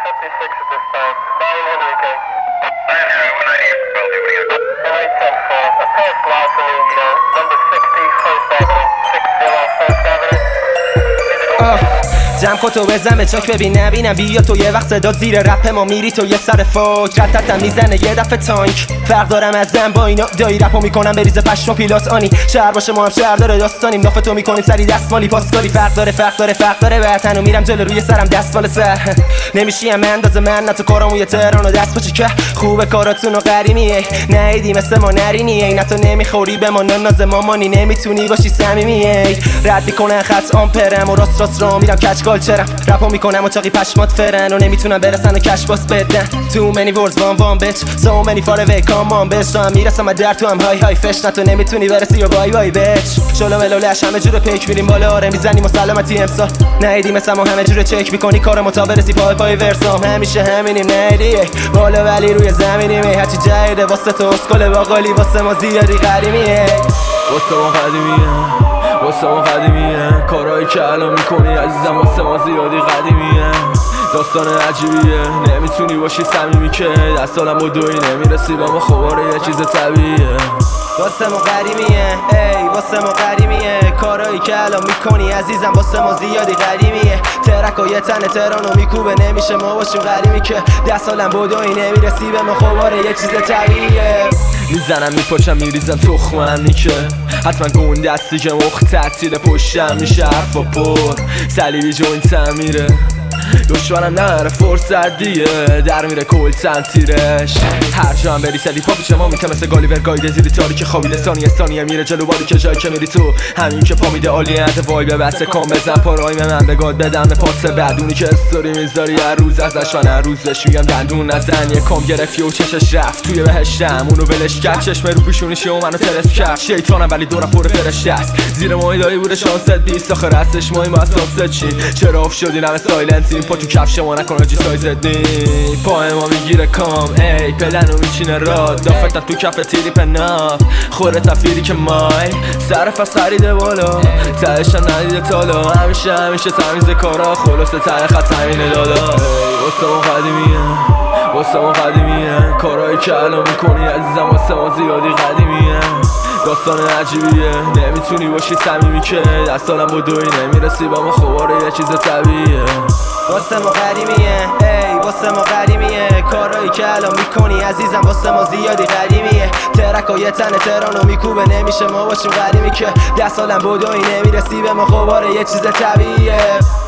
56 at this time. 9 Henry King. 9 Henry, 198 for Bellevue, what do you got? 10-4. Approach velocity, number 60, First Avenue. 60 First Avenue. جمع کن تو بزن به چاک ببین نبینم بیا تو یه وقت صدات زیر رپ ما میری تو یه سر فوک رتتم میزنه یه دفعه تانک فرق دارم از زن با اینا دایی رپو میکنم بریزه پشم و پیلات آنی شهر باشه ما هم شهر داره داستانیم نافتو میکنیم سری دستمالی پاسکاری فرق داره برتن و میرم جلو روی سرم دستمال سر نمیشیم اندازه من نه تو کارامو یه تهران و دست پاچی که خوبه کاراتون و قریمیه نیدی مثل ما نرینیه نه تو نمیخوری به ما ناز مامانی نمیتونی باشی صمیمیه رد میکنن خط آمپرم و راست را میرم کچ کالچرم رپو میکنم و چاقی پشمات فرن و نمیتونم برسن و کش باس بدن too many words one bitch so many far away come on bitch تو هم میرسم در تو هم های فش نه تو نمیتونی برسی و بای بای bitch شلو ملولش همه جور پیک میریم بالا آره میزنیم و سلامتی امسال نیدی مثل ما همه جور چک میکنی کارمو تا برسی پای ورسام همیشه همینیم نیدی بالا ولی روی زمینیم هرچی جایده واسه تو اسکل باقالی واسه ما زیادی قدیمیه واسه ما قدیمیه کارهایی که الان میکنی عزیزم واسه ما زیادی قدیمیه داستان عجیبیه نمیتونی باشی صمیمی که دستالم بدوی نمیرسی با ما خباره یه چیز طبیعیه واسه ما قدیمیه ای واسه ما قدیمیه کارهایی که الان میکنی عزیزم واسه ما زیادی قدیمیه ترک و یه تن تهرانو میکوبه نمیشه ما باشیم قدیمی که 10 سالم بدوی نمیرسی به ما خباره یه چیز طبیعیه میزنم میپاچم میریزم تخمم نیکه حتما گون دستی که مخ تحصیل پشتم میشه حرفا پر صلیبی جوینتم میره دشمنم نره فرصت دیگه در میره کل تیرش هر جا هم بری سلی پا پیچه ما میتم مثل گالیور گایده زیری تاریک خوابیده ثانیه میره جلو باری که جایی که میری تو همین که پا میده عالیت وای به بسته کام بزن پارایم من بگاد بدم به پاس بدونی که استوری میذاری هر روز ازش من هر روز بهش میگم دندون نزن یه کام گرفتی و چشش رفت توی بهشتم اونو ولش کرد چشم رو پیشونیش و منو ترس کرد شیطانم ولی دورم پر فرشته است زیر ماهی دایی بوده شانست 20 آخر هستش ماهی ما اصلا چی چرا اف شدی نم سایلنتی پا تو کفش ما نکنه جی سایزت نی پای ما میگیره کام ای پلنو میچینه راد دافتن تو کف تیری پناف خوره تفیری که مای صرف از خریده بالا تهشم ندیده تالا همیشه تمیز کارا خلاصه ته خط همینه دادا واسه ما قدیمیه کارهایی که الان میکنی عزیزم واسه ما زیادی قدیمیه داستان عجیبیه نمیتونی باشی صمیمی که دستالم بدوی نمیرسی با ما خباره یه چیز طبیعیه واسه ما قدیمیه ای واسه ما قدیمیه کارهایی که الان میکنی عزیزم واسه ما زیادی قدیمیه ترک و یه تن تهرانو میکوبه نمیشه ما باشیم قدیمی که 10 سالم بدوی نمیرسی به ما خباره یه چیز طبیعیه